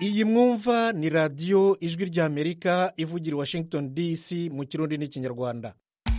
iyi mwumva ni radiyo ijwi ry'amerika ivugira i Washington DC mu kirundi n'ikinyarwanda.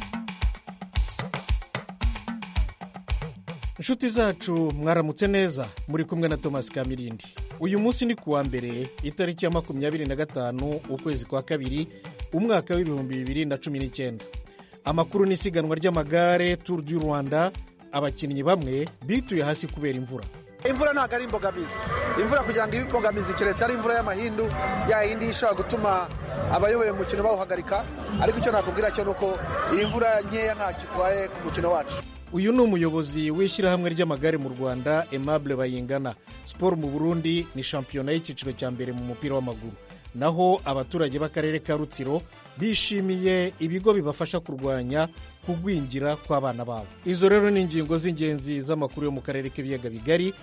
inshuti zacu mwaramutse neza, muri kumwe na Thomas Kamirindi. uyu munsi ni kuwa mbere itariki ya 25 ukwezi kwa kabiri umwaka w'ibihumbi 2019. amakuru n'isiganwa ry'amagare Tour du Rwanda, abakinnyi bamwe bituye hasi kubera imvura. Imvura ntabwo ari imbogamizi. Imvura kugira ngo ibe imbogamizi keretse ari imvura y'amahindu yayindi ishobora gutuma abayoboye umukino bawuhagarika, ariko icyo nakubwira cyo nuko iyi mvura nkeya ntacyo itwaye ku mukino wacu. uyu ni umuyobozi w'ishyirahamwe ry'amagare mu Rwanda, Aimable Bayingana. Siporo mu Burundi ni shampiyona y'icyiciro cya mbere mu mupira w'amaguru. naho abaturage b'akarere ka Rutsiro bishimiye ibigo bibafasha kurwanya kugwingira kw'abana babo. Izo rero ni ingingo z'ingenzi z'amakuru yo mu karere k'ibiyaga bigari.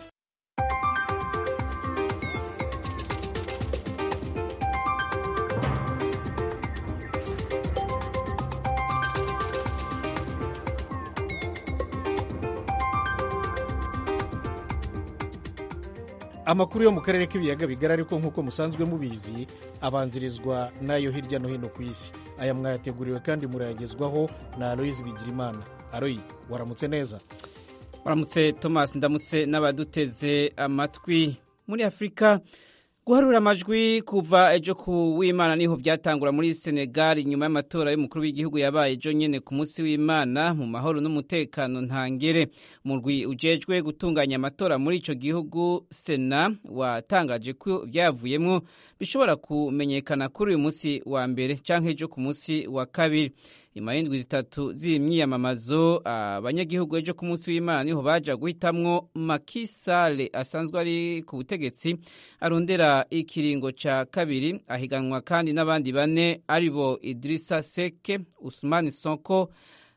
amakuru yo mu karere k'ibiyaga bigari, ariko nk'uko musanzwe mubizi, abanzirizwa n'ayo hirya no hino ku isi. aya mwayateguriwe kandi murayagezwaho na Aloyizi Bigirimana. Aloyi, waramutse neza? waramutse Thomas, ndamutse n'abaduteze amatwi. muri Afurika, guharura amajwi kuva ejo ku w'Imana niho byatangura muri Senegal nyuma y'amatora y'umukuru w'igihugu yabaye ejo nyene ku munsi w'Imana mu mahoro n'umutekano ntangere. Umurwi ujejwe gutunganya amatora muri ico gihugu Sena watangaje ko byavuyemwo bishobora kumenyekana kuri uyu munsi wa mbere canke ejo ku munsi wa kabiri. Nyuma y'indwi zitatu z'imyiyamamazo, abanyagihugu ejo ku munsi w'Imana niho baja guhitamwo Macky Sall asanzwe ari ku butegetsi arondera ikiringo ca kabiri, ahiganwa kandi n'abandi bane aribo Idrissa Seck, Ousmane Sonko,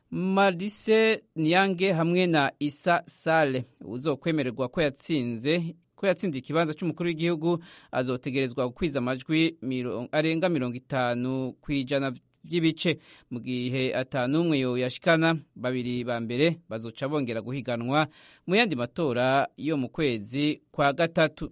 Madické Niange hamwe na Issa Sall. Uzokwemererwa ko yatsinze ikibanza cy'umukuru w'igihugu azotegerezwa gukwiza amajwi arenga 50 kw'ijana by'ibice, mu gihe atanumwe yoyashikana. babiri ba mbere bazoca bongera guhiganwa mu yandi matora yo mu kwezi kwa gatatu.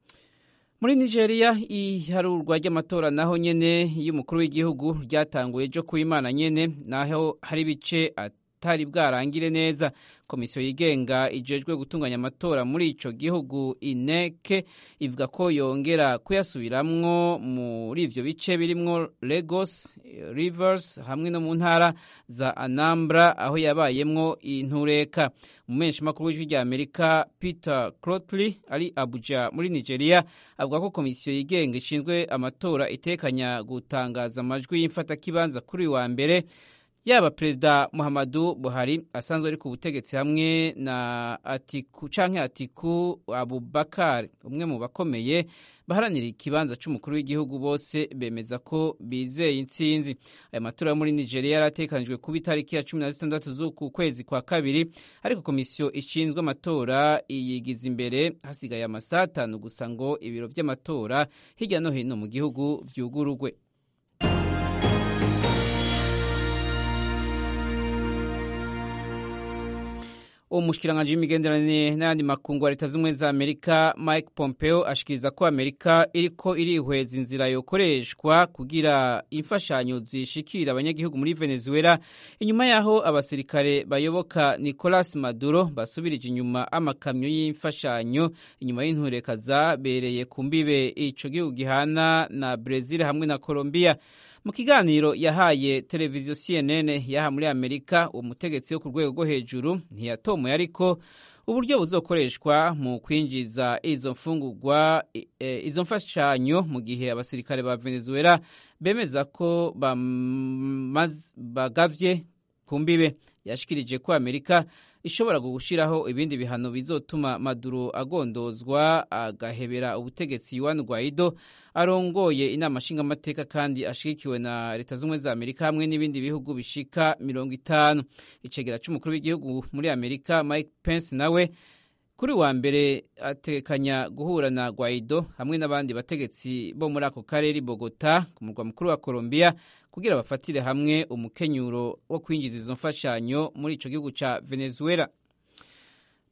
muri Nigeria, iharurwa ry'amatora naho nyene y'umukuru w'igihugu ryatanguye ejo ku Imana nyene, naho hari ibice atari bwarangire neza. Komisiyo yigenga ijejwe gutunganya amatora muri ico gihugu INEC ivuga ko yongera kuyasubiramwo muri ivyo bice birimwo Lagos, Rivers hamwe no mu ntara za Anambra aho yabayemwo intureka. Umumenyeshamakuru w'ijwi rya Amerika Peter Crotley ari Abuja muri Nigeria avuga ko komisiyo yigenga ishinzwe amatora itekanya gutangaza amajwi y'imfatakibanza kuri wa mbere, yaba Perezida Muhammadu Buhari asanzwe ari ku butegetsi hamwe na Atiku Abubakar, umwe mu bakomeye baharanira ikibanza c'umukuru w'igihugu, bose bemeza ko bizeye intsinzi. aya matora yo muri Nigeria yaratekanijwe kuba itariki ya 16 z'uku kwezi kwa kabiri, ariko komisiyo ishinzwe amatora iyigiza imbere hasigaye amasaha 5 gusa ngo ibiro vy'amatora hirya no hino mu gihugu vyugurugwe. Umushikiranganji w'imigenderanire n'ayandi makungu wa Leta z'Ubumwe za Amerika Mike Pompeo ashikiriza ko Amerika iriko irihweza inzira yokoreshwa kugira imfashanyo zishikira abanyagihugu muri Venezuela inyuma yaho abasirikare bayoboka Nicolas Maduro basubirije inyuma amakamyo y'imfashanyo inyuma y'intureka zabereye ku mbibe ico gihugu gihana na Brazil hamwe na Colombia. Mu kiganiro yahaye televiziyo CNN yaha muri Amerika, umutegetsi wo ku rwego rwo hejuru ntiyatomoye ariko uburyo buzokoreshwa mu kwinjiza izo mfashanyo mu gihe abasirikare ba Venezuela bemeza ko bagavye ku mbibe. Yashikirije ko Amerika ishobora gushiraho ibindi bihano bizotuma Maduro agondozwa agahebera ubutegetsi. Juan Guaido arongoye inama nshingamateka kandi ashigikiwe na Leta z'Ubumwe za Amerika hamwe n'ibindi bihugu bishika 50. Icegera c'umukuru w'igihugu muri Amerika Mike Pence nawe kuri wa mbere atekanya guhura na Guaido hamwe n'abandi bategetsi bo muri ako karere Bogota ku murwa mukuru wa Colombia kugira bafatire hamwe umukenyuro wo kwinjiza izo mfashanyo muri ico gihugu ca Venezuela.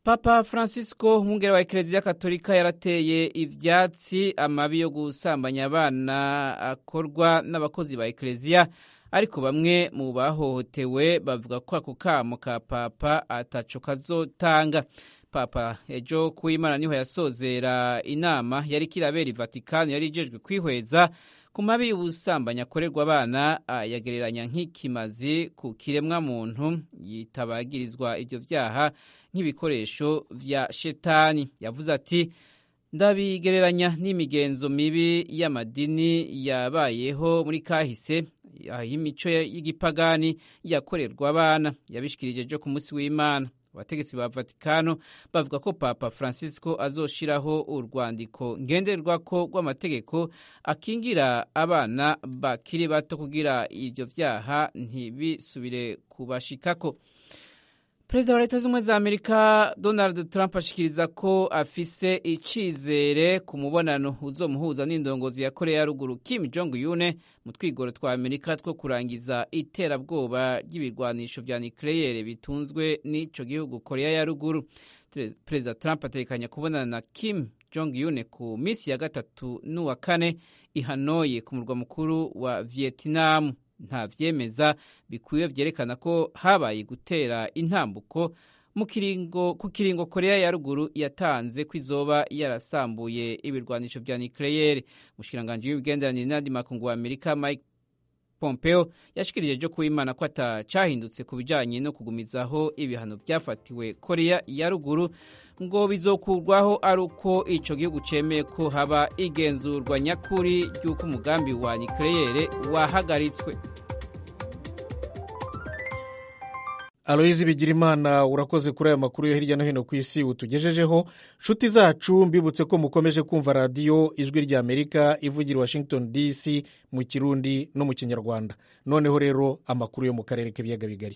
Papa Francisco umwungere wa Eklezia Katolika yarateye ivyatsi amabi yo gusambanya abana akorwa n'abakozi ba Eklezia, ariko bamwe mu bahohotewe bavuga ko ako kamo ka Papa ataco kazotanga. Papa ejo kuw'Imana niho yasozera inama yari kirabera i Vatikani yari ijejwe kwihweza ku mabi y'ubusambanyi akorerwa abana, yagereranya nk'ikimazi ku kiremwa muntu, yitabagirizwa ivyo vyaha nk'ibikoresho vya shetani. Yavuze ati ndabigereranya n'imigenzo mibi y'amadini yabayeho muri kahise, y'imico y'igipagani yakorerwa abana. Yabishikirije ejo ku munsi w'Imana. Abategetsi ba Vatikano bavuga ko Papa Francisco azoshiraho urwandiko ngenderwako rw'amategeko akingira abana bakiri bato kugira ivyo vyaha ntibisubire kubashikako. Perezida wa Leta z'Ubumwe za Amerika Donald Trump ashikiriza ko afise icizere ku mubonano uzomuhuza n'indongozi ya Korea ya Ruguru Kim Jong-un mu twigoro twa Amerika two kurangiza iterabwoba ry'ibigwanisho vya nucleaire bitunzwe n'ico gihugu Korea ya Ruguru. Perezida Trump atekanya kubonana na Kim Jong-un ku misi ya gatatu n'uwa kane i Hanoi ku murwa mukuru wa Vietnam. Nta vyemeza bikwiye vyerekana ko habaye gutera intambuko ku kiringo Korea ya Ruguru yatanze kwizoba yarasambuye ibirwanisho vya nucleaire. Mushikiranganje w'imigenderanire n'andi makungu wa Amerika Mike Pompeo yashikirije ejo kuw'Imana ko atacahindutse ku bijanye no kugumizaho ibihano vyafatiwe Korea ya Ruguru, ngo bizokurwaho ari uko ico gihugu cemeye ko haba igenzurwa nyakuri ry'uko umugambi wa nucleaire wahagaritswe. Aloyizi Bigirimana, urakoze kuri aya makuru yo hirya no hino ku isi utugejejeho. Nshuti zacu, mbibutse ko mukomeje kumva radiyo Ijwi rya Amerika ivugira Washington DC mu Kirundi no mu Kinyarwanda. Noneho rero amakuru yo mu karere k'ibiyaga bigari.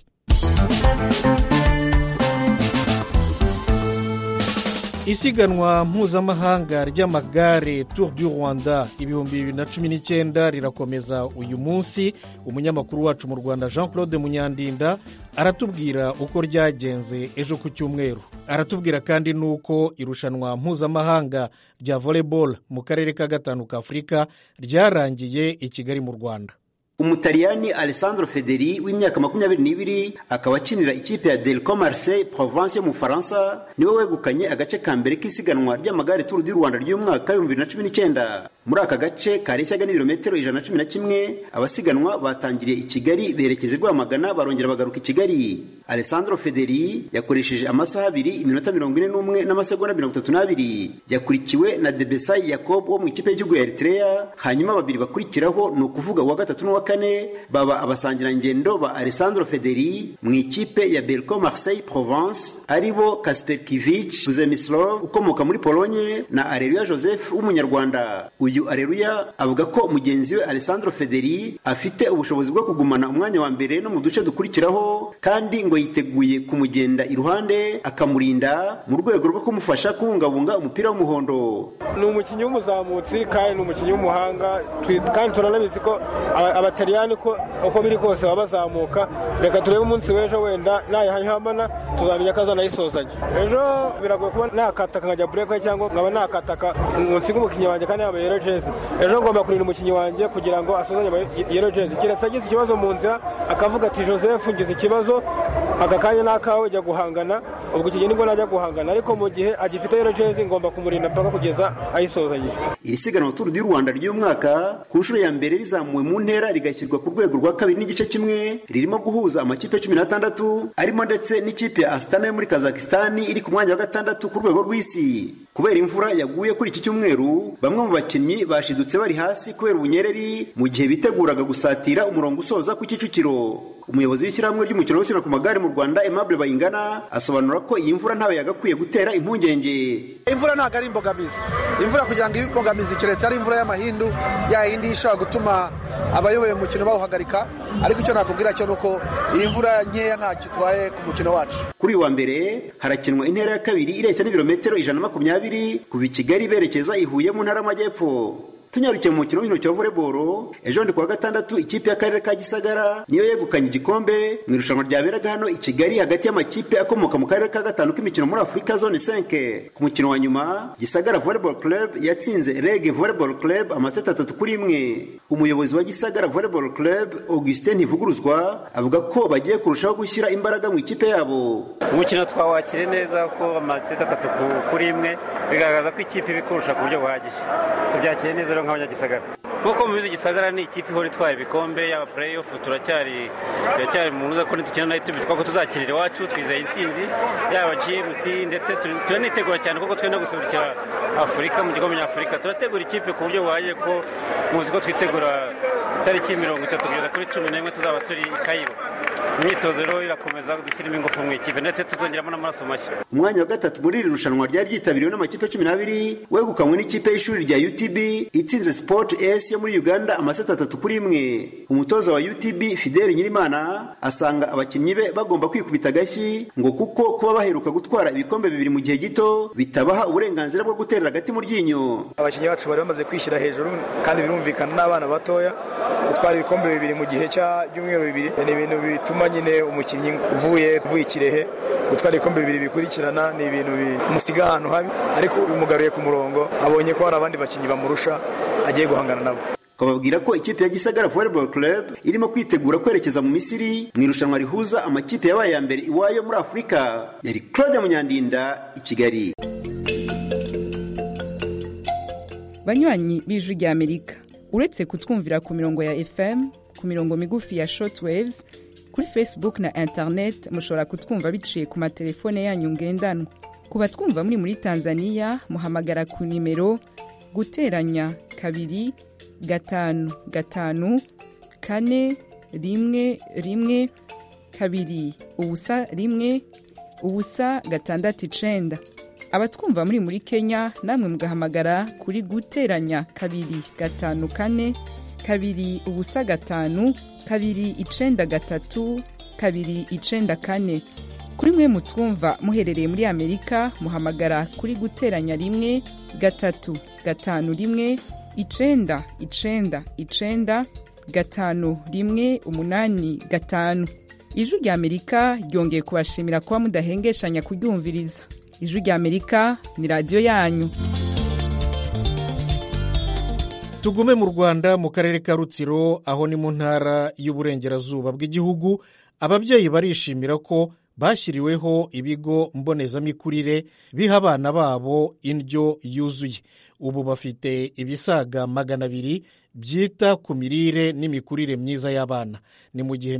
Isiganwa mpuzamahanga ry'amagare Tour du Rwanda 2019 rirakomeza uyu munsi. Umunyamakuru wacu mu Rwanda Jean Claude Munyandinda aratubwira uko ryagenze ejo ku cyumweru. Aratubwira kandi nuko irushanwa mpuzamahanga rya volleyball mu karere ka gatanu ka Afurika ryarangiye i Kigali mu Rwanda. Umutaliyani Alessandro Federi w'imyaka 22 akaba akinira ikipe ya Delco Marseille Provence mu Faransa niwe wegukanye agace ka mbere k'isiganwa ry'amagare Tour du Rwanda ry'umwaka 2019. Muri aka gace kareshyaga n'ibirometero 111 abasiganwa batangiriye i Kigali berekeze Rwamagana barongera bagaruka i Kigali. Alessandro Federi yakoresheje amasaha 2 iminota 41 n'amasegonda 32. Yakurikiwe na Debesay Jacob wo mu ikipe y'igihugu ya Eritrea, hanyuma babiri bakurikiraho no kuvuga wa gatatu n'uwa kane baba abasangirangendo ba Alessandro Federi mu ikipe ya Delco Marseille Provence aribo Kasper Kivic Zemislov ukomoka muri Polonye na Areruya Joseph w'umunyarwanda. Uyu Areruya avuga ko mugenzi we Alessandro Federi afite ubushobozi bwo kugumana umwanya wa mbere no mu duce dukurikiraho, kandi ngo yiteguye kumugenda iruhande akamurinda mu rwego rwo kumufasha kubungabunga umupira w'umuhondo. Ni umukinnyi w'umuzamutsi kandi ni umukinnyi w'umuhanga, kandi turanabizi ko abataliyani ko uko biri kose babazamuka. Reka turebe umunsi w'ejo wenda nayihamana tuzamenya ko azanayisozanya. Ejo biragoye kuba nakataka nkajya break cyangwa nkaba nakataka nsiga umukinnyi wanjye kandi yambaye yellow jersey. Ejo ngomba kurinda umukinnyi wanjye kugira ngo asozanye yellow jersey. Kirasa agize ikibazo mu nzira akavuga ati Joseph ngize ikibazo, aka kanya nakawe jya guhangana, ubwo ikigeni ngo najya guhangana, ariko mu gihe agifite yellow jersey ngomba kumurinda mpaka kugeza ayisozanyije. Iri siganwa Tour du Rwanda ry'umwaka ku nshuro ya mbere rizamuwe mu ntera rigashyirwa ku rwego rwa 2 n'igice kimwe, ririmo guhuza amakipe 16 arimo ndetse n'ikipe ya Astana yo muri Kazakhstan iri ku mwanya wa 6 ku rwego rw'isi. Kubera imvura yaguye kuri iki cyumweru, bamwe mu bakinnyi bashidutse bari hasi kubera ubunyereri mu gihe biteguraga gusatira umurongo usoza ku Kicukiro. Umuyobozi w'ishyirahamwe ry'umukino w'isiganwa ku magare mu Rwanda Aimable Bayingana asobanura ko iyi mvura ntawe yagakwiye gutera impungenge. Imvura ntago ari imbogamizi. Imvura kugira ngo imbogamizi keretse ari imvura y'amahindu yayindi ishobora gutuma abayoboye umukino bawuhagarika, ariko icyo nakubwira cyo nuko iyi mvura nkeya ntacyo itwaye ku mukino wacu. Kuri wa mbere harakinwa intera ya kabiri ireshya n'ibirometero 120 kuva i Kigali berekeza i Huye mu ntara y'Amajyepfo. Tunyarukiye mu mukino w'intoki wa volleyball, ejo ndi kuwa gatandatu ikipe y'akarere ka Gisagara niyo yegukanye igikombe mu irushanwa ryaberaga hano i Kigali hagati y'amakipe akomoka mu karere ka gatanu k'imikino muri Afrika zone 5. Ku mukino wa nyuma Gisagara Volleyball Club yatsinze Reg Volleyball Club amaseti 3-1. Umuyobozi wa Gisagara Volleyball Club Augustin Ntivuguruzwa avuga ko bagiye kurushaho gushyira imbaraga mu ikipe yabo. Umukino twawakire neza ko amaseti 3-1 bigaragaza ko ikipe ibikurusha ku buryo buhagije. Tubyakire neza rero nk'abanyagisagara. Kuko mu Gisagara ni ikipe ihora itwara ibikombe yaba playoff, turacyari mu ntuza ko nitukina nayo tubishwa ko tuzakirira iwacu twizeye intsinzi yaba GMT ndetse turanitegura cyane kuko twenda gusurukira Afurika mu gikombe nyafurika. Turategura ikipe ku buryo buhagije ko muzi ko twitegura tariki 30 kugeza kuri 11 tuzaba turi i Cairo. Imyitozo rero irakomeza dushyiramo ingufu mu ikipe ndetse tuzongeramo n'amaraso mashya. Umwanya wa gatatu muri iri rushanwa ryari ryitabiriwe n'amakipe 12 wegukanywe n'ikipe y'ishuri rya UTB itsinze Sport S yo muri Uganda amaseti 3-1. Umutoza wa UTB Fidel Nyirimana asanga abakinnyi be bagomba kwikubita agashyi ngo kuko kuba baheruka gutwara ibikombe bibiri mu gihe gito bitabaha uburenganzira bwo guterera agati mu ryinyo. Abakinnyi bacu bari bamaze kwishyira hejuru kandi birumvikana n'abana batoya gutwara ibikombe bibiri mu gihe cy'umweru bibiri ni ibintu bituma nyine umukinnyi uvuye Kirehe gutwara ibikombe bibiri bikurikirana ni ibintu bimusiga ahantu habi, ariko bimugaruye ku murongo abonye ko hari abandi bakinnyi bamurusha agiye guhangana nabo. Kababwira ko ikipe ya Gisagara Volleyball Club irimo kwitegura kwerekeza mu Misiri mu irushanwa rihuza amakipe yabaye ya mbere iwayo muri Afurika. Yari Claude Munyandinda i Kigali. Banywanyi b'Ijwi rya Amerika, uretse kutwumvira ku mirongo ya FM, ku mirongo migufi ya shortwaves, kuri Facebook na internet mushobora kutwumva biciye ku matelefone yanyu ngendanwa. Ku batwumva muri Tanzania muhamagara ku nimero guteranya 2-5-4-1-2-1-6-9. Abatwumva muri Kenya namwe mugahamagara kuri guteranya 2-5-4-2-9-3-2-94. Kuri mwe mutwumva muherereye muri Amerika muhamagara kuri guteranya 1-3-5-1-9-9-5-1-8-5. Ijwi rya Amerika ryongeye kubashimira kuba mudahengeshanya kuryumviriza. Ijwi rya Amerika ni radio yanyu. Tugume mu Rwanda mu karere ka Rutsiro aho ni mu ntara y'uburengerazuba bw'igihugu. Ababyeyi barishimira ko bashyiriweho ibigo mbonezamikurire biha abana babo indyo yuzuye. Ubu bafite ibisaga 200 byita ku mirire n'imikurire myiza y'abana. Ni mu gihe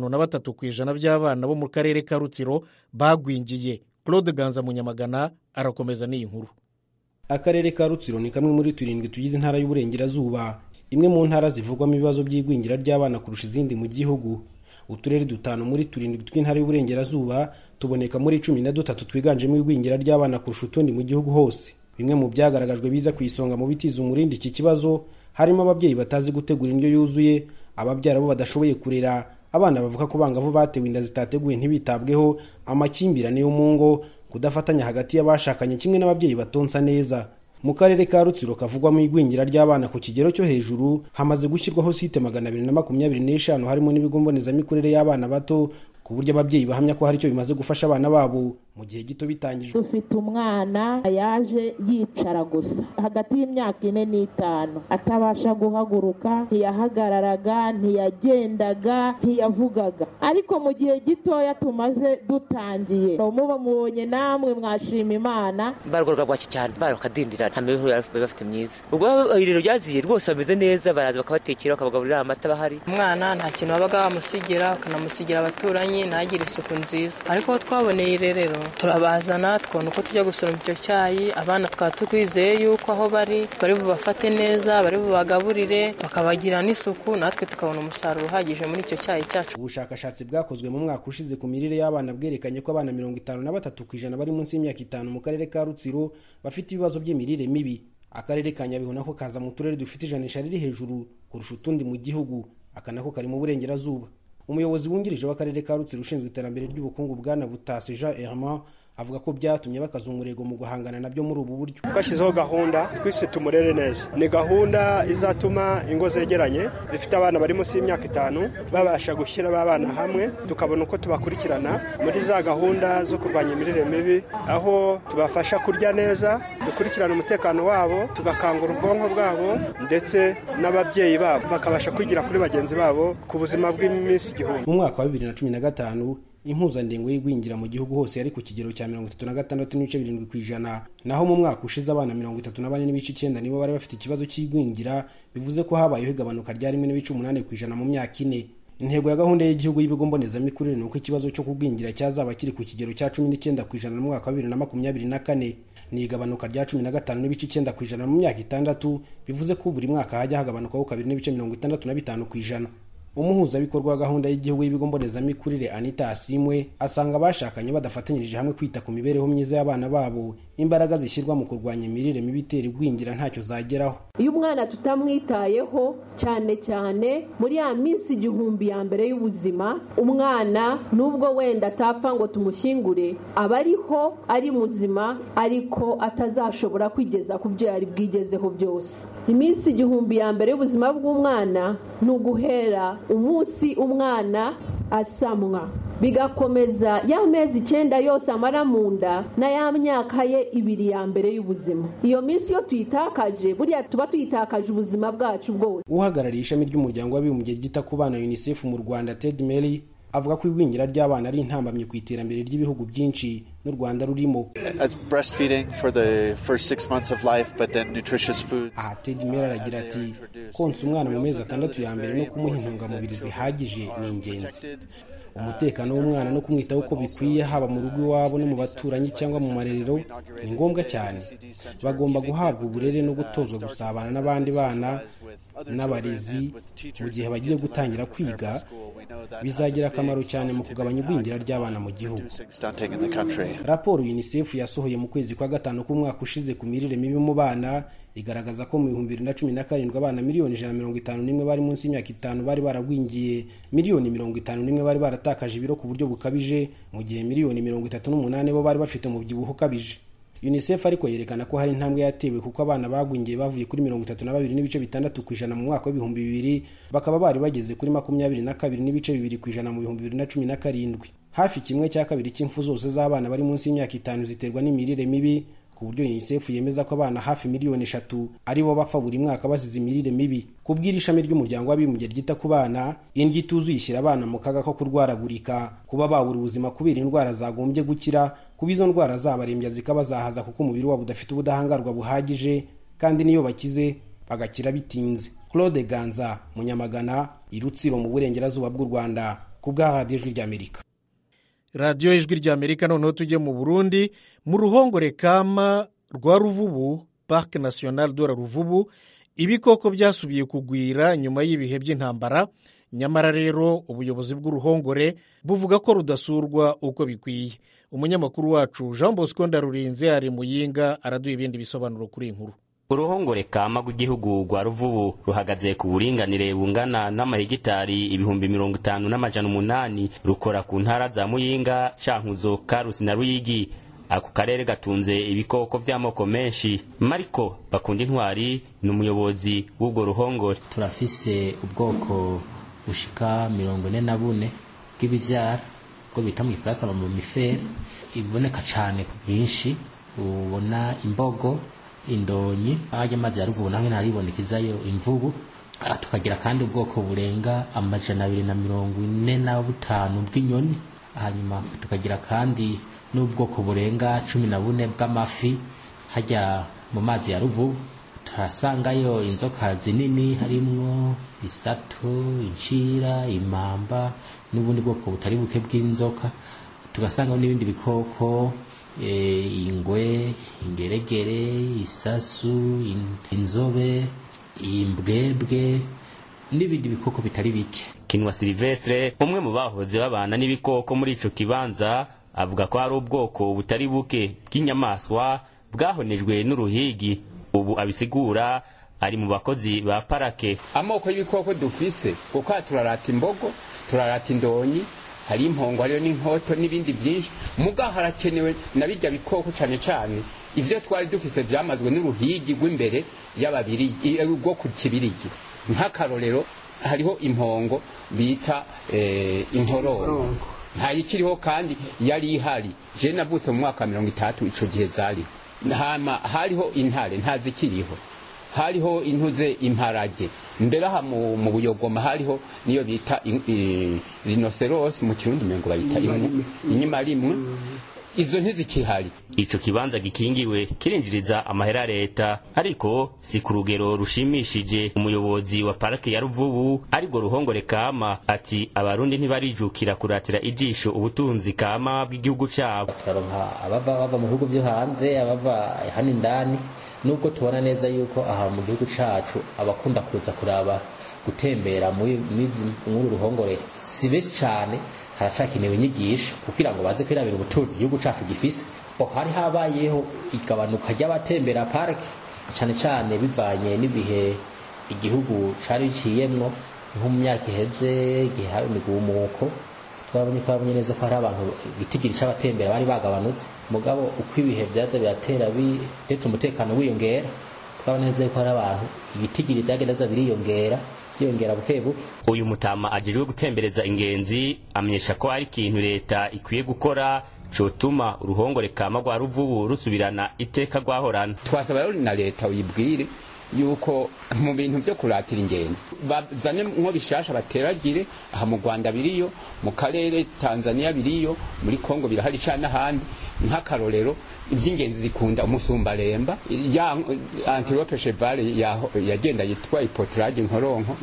53% by'abana bo mu karere ka Rutsiro bagwingiye. Claude Ganza Munyamagana arakomeza n'iyi nkuru. Akarere ka Rutsiro ni kamwe muri 7 tugize intara y'uburengerazuba, imwe mu ntara zivugwamo ibibazo by'igwingira ry'abana kurusha izindi mu gihugu. Uturere 5 muri 7 tw'intara y'uburengerazuba tuboneka muri 13 twiganjemo igwingira ry'abana kurusha utundi mu gihugu hose. Bimwe mu byagaragajwe biza ku isonga mu bitiza umurindi iki kibazo harimo ababyeyi batazi gutegura indyo yuzuye, ababyara bo badashoboye kurera, abana bavuga ko bangavu batewe inda zitateguye ntibitabweho, amakimbirane yo mu ngo, kudafatanya hagati y'abashakanye kimwe n'ababyeyi batonsa neza. Mu karere ka Rutsiro kavugwamo igwingira ry'abana ku kigero cyo hejuru hamaze gushyirwaho site 225 harimo n'ibigo mbonezamikurire y'abana bato, ku buryo ababyeyi bahamya ko hari icyo bimaze gufasha abana babo mu gihe gito bitangijwe. Dufite umwana yaje yicara gusa hagati y'imyaka 4 n'5, atabasha guhaguruka, ntiyahagararaga, ntiyagendaga, ntiyavugaga, ariko mu gihe gitoya tumaze dutangiye muba mubonye namwe mwashima Imana. Barugorwa bwaki cyane barakadindira nta mibereho bafite myiza. Ubwo irero ryaziye rwose bameze neza, baraza bakabatekera bakabagaburira amata bahari. Umwana nta kintu babaga bamusigira, akanamusigira abaturanyi, ntagira isuku nziza. Ariko twaboneye irerero turabazana twona uko tujya gusoroma icyo cyayi, abana twatwizeye yuko aho bari bubafate neza, bari bubagaburire, bakabagira n'isuku, natwe tukabona umusaruro uhagije muri icyo cyayi cyacu. Ubushakashatsi bwakozwe mu mwaka ushize ku mirire y'abana bwerekanye ko abana 53% bari munsi y'imyaka 5 mu karere ka Rutsiro bafite ibibazo by'imirire mibi. Akarere ka Nyabihu nako kaza mu turere dufite ijanisha riri hejuru kurusha utundi mu gihugu, akanako kari mu burengerazuba. Umuyobozi wungirije w'akarere ka Rutsiro ushinzwe iterambere ry'ubukungu bwana Butasi Jean Herman avuga ko byatumye bakaza umurego mu guhangana nabyo muri ubu buryo. Twashyizeho gahunda twise tumurere neza. Ni gahunda izatuma ingo zegeranye zifite abana bari munsi y'imyaka 5 babasha gushyira abana hamwe, tukabona uko tubakurikirana muri za gahunda zo kurwanya imirire mibi, aho tubafasha kurya neza, dukurikirana umutekano wabo, tugakangura ubwonko bwabo, ndetse n'ababyeyi babo bakabasha kwigira kuri bagenzi babo ku buzima bw'iminsi 1000. Mu mwaka wa 2015 impuzandengo y'igwingira mu gihugu hose yari ku kigero cya 36.7%, naho mu mwaka ushize abana 34.9% nibo bari bafite ikibazo cy'igwingira, bivuze ko habayeho igabanuka rya 1.8% mu myaka 4. Intego ya gahunda y'igihugu y'ibigo mbonezamikurire ni uko ikibazo cyo kugwingira cyazaba kiri ku kigero cya 19% mu mwaka wa 2024. Ni igabanuka rya 15.9% mu myaka 6, bivuze ko buri mwaka hajya hagabanukaho 2.65%. Umuhuzabikorwa wa gahunda y'igihugu y'ibigo mbonezamikurire Anita Asimwe asanga abashakanye badafatanyirije hamwe kwita ku mibereho myiza y'abana babo, imbaraga zishyirwa mu kurwanya imirire mibi itera igwingira ntacyo zageraho. Iyo umwana tutamwitayeho cyane muri ya minsi 1000 ya mbere y'ubuzima, umwana nubwo wenda atapfa ngo tumushyingure, aba ariho ari muzima, ariko atazashobora kwigeza ku byo yari bwigezeho byose. Iminsi 1000 ya mbere y'ubuzima bw'umwana ni uguhera umunsi umwana asamwa, bigakomeza ya mezi 9 yose amara mu nda na ya myaka ye 2 ya mbere y'ubuzima. Iyo minsi yo tuyitakaje, buriya tuba tuyitakaje ubuzima bwacu bwose. Uhagarariye ishami ry'umuryango w'abibumbye ryita ku bana UNICEF mu Rwanda, Ted Mary, avuga ko igwingira ry'abana ari intambamye ku iterambere ry'ibihugu byinshi n'u Rwanda rurimo. Breastfeeding for the first 6 months of life, but then nutritious foods. Ted Mary aragira ati, konsa umwana mu mezi 6 ya mbere no kumuha intungamubiri zihagije ni ingenzi. Umutekano w'umwana no kumwitaho uko bikwiye, haba mu rugo iwabo no mu baturanyi cyangwa mu marerero, ni ngombwa cyane. Bagomba guhabwa uburere no gutozwa gusabana n'abandi bana n'abarezi mu gihe bagiye gutangira kwiga. Bizagira akamaro cyane mu kugabanya igwingira ry'abana mu gihugu. Raporo UNICEF yasohoye mu kwezi kwa 5 k'umwaka ushize ku mirire mibi mu bana igaragaza ko mu 2017 abana miliyoni 151 bari munsi y'imyaka 5 bari baragwingiye, miliyoni 51 bari baratakaje ibiro ku buryo bukabije, mu gihe miliyoni 38 bo bari bafite umubyibuho ukabije. UNICEF ariko yerekana ko hari intambwe yatewe, kuko abana bagwingiye bavuye kuri 32.6% mu mwaka wa 2000 bakaba bari bageze kuri 22.2% mu 2017. Hafi kimwe cya kabiri cy'imfu zose z'abana bari munsi y'imyaka 5 ziterwa n'imirire mibi, ku buryo UNICEF yemeza ko abana hafi miliyoni 3 ari bo bapfa buri mwaka bazize imirire mibi. Kubwira ishami ry'umuryango w'abibumbye ryita ku bana, indyo ituzuye ishyira abana mu kaga ko kurwaragurika, kuba babura ubuzima kubera indwara zagombye gukira, kuba izo ndwara zabarembya zikabazahaza kuko umubiri wabo udafite ubudahangarwa buhagije, kandi niyo bakize bagakira bitinze. Claude Ganza, Munyamagana, Irutsiro mu burengerazuba bw'u Rwanda, ku bwa Radio Ijwi ry'Amerika. Radio Ijwi ry'Amerika. Noneho tujye mu Burundi, mu ruhongore kama rwa Ruvubu, Parc National de Ruvubu, ibikoko byasubiye kugwira nyuma y'ibihe by'intambara. Nyamara rero ubuyobozi bw'uruhongore buvuga ko rudasurwa uko bikwiye. Umunyamakuru wacu Jean Bosco Ndarurinze ari Muyinga araduha ibindi bisobanuro kuri inkuru. Uruhongore kama rw'igihugu rwa Ruvubu ruhagaze ku buringanire bungana n'amahegitari 50,800, rukora ku ntara za Muyinga, Cankuzo, Karusi na Ruyigi. Ako karere gatunze ibikoko by'amoko menshi. Mariko Bakunda Intwari ni umuyobozi w'ubwo ruhongore. Turafise ubwoko bushika 44 bw'ibivyara ko bita mu Ifaransa mamifere, iboneka cyane ku bwinshi. Ubona imbogo, indonyi, amazi ya Ruvubu naho ntaribonekazayo imvubu. Tukagira kandi ubwoko burenga 245 bw'inyoni. Hanyuma tukagira kandi n'ubwoko burenga 14 bw'amafi. Hajya mu mazi ya Ruvubu turasangayo inzoka zinini, harimwo isato, incira, imamba n'ubundi bwoko butari buke bw'inzoka. Tugasanga n'ibindi bikoko, ingwe, ingeregere, isasu, inzobe, imbwebwe n'ibindi bikoko bitari bike. Kinwa Silvestre, umwe mu bahoze babana n'ibikoko muri ico kibanza, avuga ko hari ubwoko butari buke bw'inyamaswa bwahonejwe n'uruhigi. Ubu abisigura ari mu bakozi ba parake. Amoko y'ibikoko dufise kuko turarata imbogo, turarata indonyi, hari impongo hariyo n'inkoto n'ibindi byinshi muga harakenewe na bijya bikoko cyane cyane ivyo twari dufise vyamazwe n'uruhigi rw'imbere y'ababiri rwo ku kibirigi nk'akarorero hariho impongo bita inkororo ntayikiriho kandi yari ihari je navutse mu mwaka 30 ico gihe zari hama hariho intare ntazikiriho hariho intuze imparage mbere aha mu buyogoma hariho niyo bita rhinoceros mu kirundi mengo bayita inyuma rimwe izo ntizikihari. Ico kibanza gikingiwe kirinjiriza amahera leta ariko si ku rugero rushimishije. Umuyobozi wa parike ya Ruvubu ariko ruhongore kama ati abarundi ntibarijukira kuratira ijisho ubutunzi kama bw'igihugu cyabo. Turaronka abava mu bihugu byo hanze abava hano indani nubwo tubona neza yuko aha mu gihugu cacu abakunda kuza kuraba gutembera muri nkuru ruhongore si benshi cyane haracakenewe inyigisho kugira ngo baze kwirabira ubutunzi igihugu cacu gifise. Hari habayeho igabanuka ry'abatembera parike cyane cyane bivanye n'ibihe igihugu cari ciyemwo nko mu myaka iheze igihe hari imigumuko twabonye neza ko hari abantu bitigirisha abatembera bari bagabanutse mugabo uko ibihe byaza biratera bitetse umutekano wiyongera twabonye neza ko hari abantu ibitigiri byagendaza biriyongera buke buke. Uyu mutama ajejwe gutembereza ingenzi amenyesha ko ari ikintu leta ikwiye gukora cotuma uruhongore kama rwa Ruvubu rusubirana iteka rwahorana. Twasaba rero na leta uyibwire yuko mu bintu byo kuratira ingenzi bazane nko bishasha bateragire aha mu Rwanda biriyo mu karere Tanzania biriyo muri Kongo birahari cyane ahandi nk'akarorero iby'ingenzi zikunda umusumbaremba ya antilope cheval yagenda yitwa ipotrage nkoronko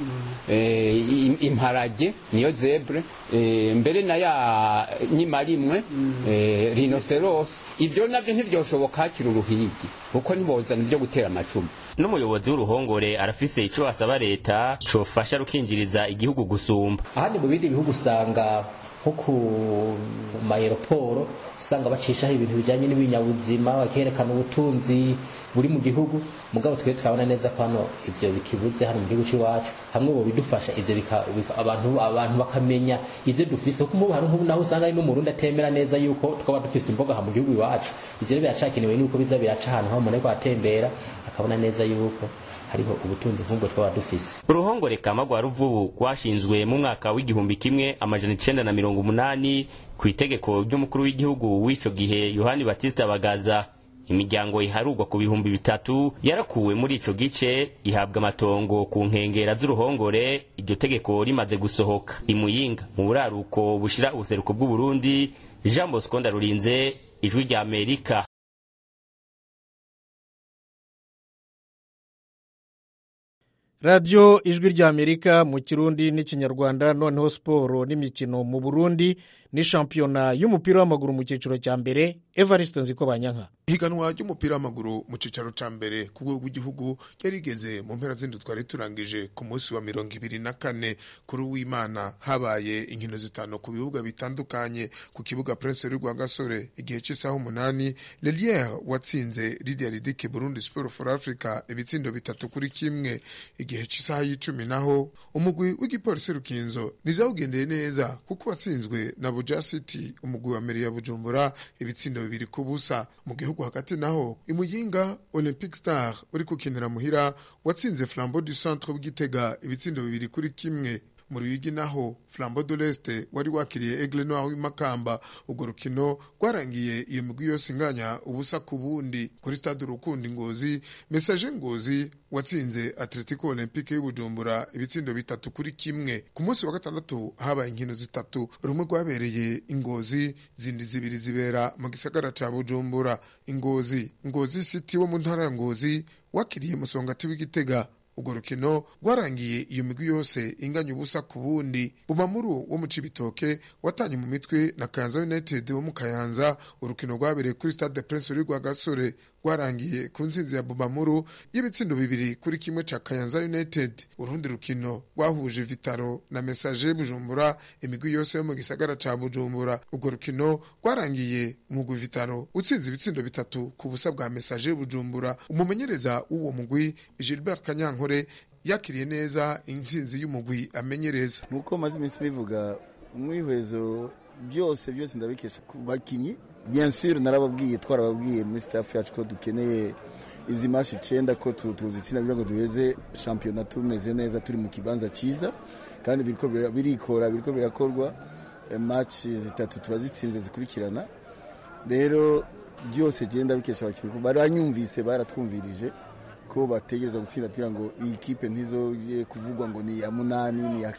imparage niyo zebre mbere na ya nyimarimwe rhinoceros ivyo navyo ntivyoshoboka hakiri uruhigi kuko nibozana byo gutera amacumu. N'umuyobozi w'uruhongore arafise ico asaba leta cofasha rukinjiriza igihugu gusumba. Ahandi mu bindi bihugu usanga nko ku mayeroporo usanga bacishaho ibintu bijanye n'ibinyabuzima bakerekana ubutunzi buri mu gihugu mugabo twe turabona neza ko hano ivyo bikibuze hano mu gihugu cy'iwacu hamwe bo bidufasha ivyo abantu bakamenya ivyo dufise kuko hari nk'ubu naho usanga ari n'umurundi atemera neza yuko twaba dufise imboga mu gihugu iwacu ivyo biracakenewe nuko biza biraca ahantu ho umuntu atembera akabona neza yuko hariho ubutunzi nk'ubwo twaba dufise. Uruhongore kama rwa Ruvubu rwashinzwe mu mwaka w'igihumbi kimwe amajana 980 ku itegeko ry'umukuru w'igihugu w'ico gihe Yohani Batista Bagaza. Imiryango iharugwa ku bihumbi 3 yarakuwe muri ico gice ihabwa amatongo ku nkengera z'uruhongore iryo tegeko rimaze gusohoka. Imuyinga mu buraruko bushira ubuseruko bw'u Burundi, Jean Bosco Ndarurinze, Ijwi rya Amerika. Radio Ijwi rya Amerika mu Kirundi n'ikinyarwanda. Noneho siporo n'imikino mu Burundi ni shampiyona y'umupira w'amaguru mu cyiciro cya mbere. Evariste Nzikobanyanka. Higanwa ry'umupira w'amaguru mu cicaro ca mbere ku rwego rw'igihugu yarigeze mu mpera z'indwi twari turangije ku munsi wa 24 kuri w'Imana habaye inkino zitano ku bibuga bitandukanye. Ku kibuga Prince Rugwa Gasore igihe cy'isaha 8 Lelière watsinze Lydia Ridike Burundi Sport for Africa ibitsindo 3-1. Igihe cy'isaha y'icumi naho umugwi w'igipolisi Rukinzo nizawugendeye neza kuko watsinzwe na Buja City umugwi wa Meri ya Bujumbura ibitsindo 2-0. Mu gihugu hagati naho Imuyinga Olympic Star uri kukinira muhira watsinze Flambeau du Centre w'Igitega ibitsindo 2-1. Mu Ruyigi naho Flambeau de l'Est wari wakiriye Aigle Noir w'imakamba. Urwo rukino rwarangiye iyo migwi yose inganya ubusa ku bundi. Kuri stade Rukundi Ngozi Message Ngozi watsinze Atletico Olympique y'Ubujumbura ibitsindo 3-1. Ku munsi wa gatandatu habaye inkino zitatu, rumwe rwabereye Ingozi, zindi zibiri zibera mu gisagara ca Bujumbura. Ngozi City wo mu ntara ya Ngozi wakiriye Musongati w'Igitega. Urwo rukino rwarangiye iyo migwi yose inganya ubusa ku bundi. Bumamuru wo mu Cibitoke watanye mu mitwe na Kayanza United wo mu Kayanza. Urukino rwabereye kuri Stade Prince Rugwa Gasore rwarangiye ku nsinzi ya Bumamuru y'ibitsindo 2-1 ca Kayanza United. Urundi rukino rwahuje Vitaro na Message Bujumbura imigwi yose yo mu gisagara ca Bujumbura. Urwo rukino rwarangiye umugwi Vitaro utsinze ibitsindo 3 ku busa bwa Message Bujumbura. Umumenyereza w'uwo mugwi Gilbert Kanyankore yakiriye neza intsinzi y'umugwi amenyereza. Muko maze iminsi bivuga umwihwezo byose ndabikesha ku bakinyi. Bien sûr narababwiye twarababwiye muri staff yacu ko dukeneye izi match 9 ko tuzitsina kugira ngo duheze championnat tumeze neza turi mu kibanza cyiza kandi biriko birakorwa. Match 3 turazitsinze zikurikirana. Rero byose genda bikesha abakinyi baranyumvise baratwumvirije ko bategereza gutsinda kugira ngo iyi kipe ntizoje kuvugwa ngo ni ya 8 ni ya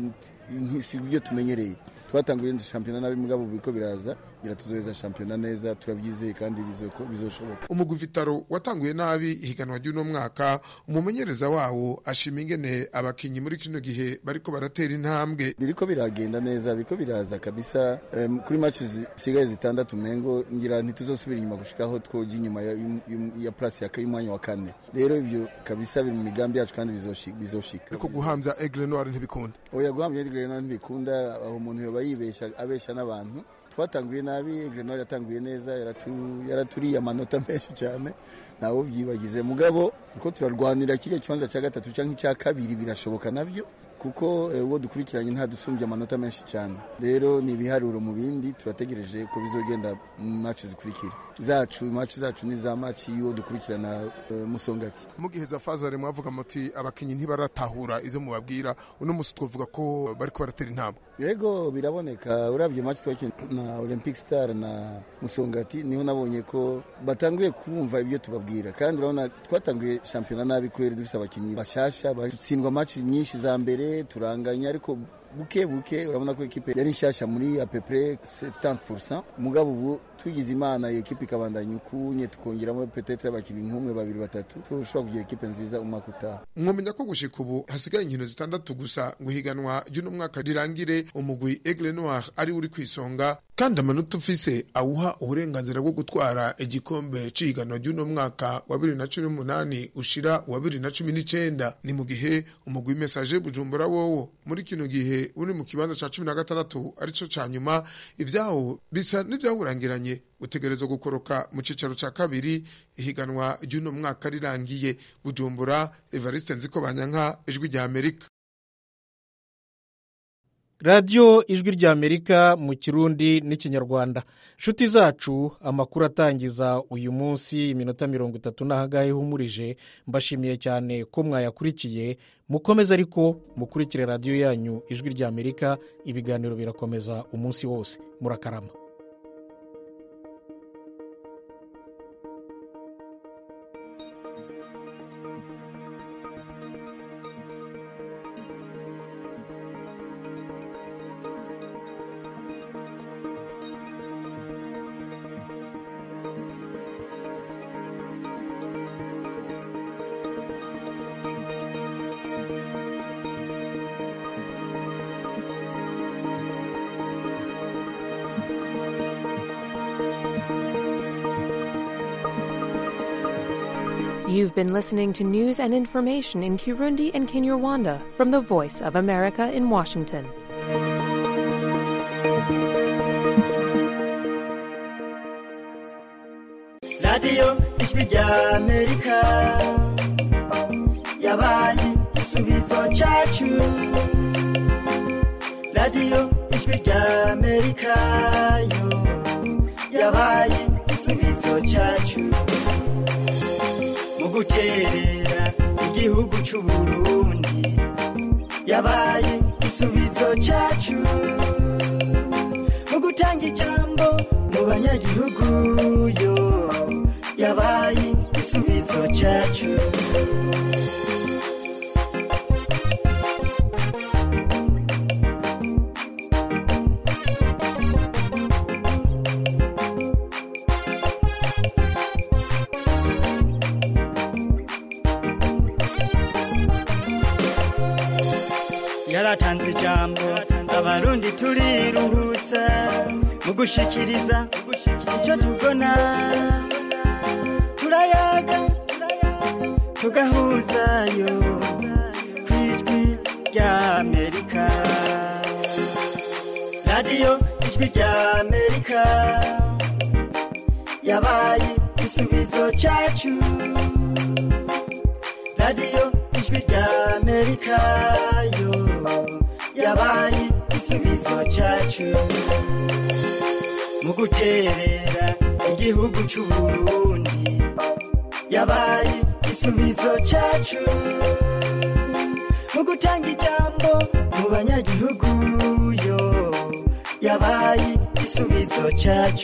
4 si byo tumenyereye. Twatanguye shampiyona nabi mugabo biriko biraza biratuzoheza shampiyona neza turabyizeye kandi bizoshoboka. Umugwi Vitaro watanguye nabi ihiganwa ry'uno mwaka, umumenyereza wawo ashima ingene abakinyi muri kino gihe bariko baratera intambwe. Biriko biragenda neza, biriko biraza kabisa. Kuri match zisigaye 6 mengo ngira ntituzosubira inyuma gushikaho twoje inyuma ya place ya kayimwanya wa 4. Rero ivyo kabisa biri mu migambi yacu kandi bizoshika. Ariko guhamvya Aigle Noir ntibikunda. Oya guhamvya Aigle Noir ntibikunda, aho umuntu abesha n'abantu. Twatanguye nabi, Aigle Noir yatanguye neza, yaraturiye amanota menshi cyane, nawo byibagize mugabo uko turarwanira kiriya kibanza cya 3 cyangwa icya 2 birashoboka navyo kuko uwo dukurikiranye nta dusumbye amanota menshi cyane. Rero ni ibiharuro mu bindi turategereje ko bizogenda mu match zikurikira match zacu ni za match yo dukurikirana Musongati. Mu gihe za Fazare mwavuga muti abakinyi ntibaratahura izo mubabwira, uno musi twovuga ko bariko baratera intambwe. Yego biraboneka, uravye match twakina na Olympic Star na Musongati niho nabonye ko batanguye kumva ibyo tubabwira kandi urabona twatanguye championnat nabi kweri dufise abakinyi bashasha batsindwa match nyinshi za mbere turanganya ariko buke urabona ko ekipe yari nshasha muri à peu près 70%. Mugabo ubu tugize imana ekipe ikabandanya ukunye tukongeramo peut-être abakinyi nk'umwe 2-3 tushobora kugira ekipe nziza umwaka utaha. Mwamenya ko gushika ubu hasigaye inkino 6 gusa ngo higanwa ry'uno mwaka rirangire, umugwi Aigle Noir ari uri kwisonga kandi amanota ufise awuha uburenganzira bwo gutwara igikombe c'ihiganwa ry'uno mwaka wa 2018 ushira wa 2019. Ni mu gihe umugwi Messager Bujumbura wowo muri kino gihe uri mu kibanza ca 16 arico ca nyuma, ivyaho bisa n'ivyahurangiranye utegerezwa gukoroka mu cicaro ca 2 ihiganwa ry'uno mwaka rirangiye. Bujumbura, Evariste Nzikobanyanka, Ijwi rya Amerika. Radio Ijwi rya Amerika mu Kirundi n'Ikinyarwanda. Shuti zacu, amakuru atangiza uyu munsi iminota 30 n'ahagahe humurije, mbashimiye cyane ko mwayakurikiye. Mukomeze ariko mukurikire radio yanyu Ijwi rya Amerika, ibiganiro birakomeza umunsi wose. Murakarama. You've been listening to news and information in Kirundi and Kinyarwanda from the Voice of America in Washington. Radio Ijwi rya Amerika yabaye igisubizo cyacu. Radio Ijwi rya Amerika yo yabaye igisubizo cyacu. Guterera igihugu cy'u Burundi yabaye igisubizo cyacu, mu gutanga ijambo mu banyagihugu yo yabaye igisubizo cyacu. Yaratanze ijambo abarundi turiruhutsa mu gushikiriza icyo tubona, turayaga tugahuzayo kw'Ijwi rya Amerika. Radio Ijwi rya Amerika yabaye igisubizo cyacu. Radio Ijwi rya Amerika yo yabaye igisubizo cyacu mu guterera igihugu c'Uburundi yabaye igisubizo cyacu mu gutanga ijambo mu banyagihugu yo yabaye igisubizo cyacu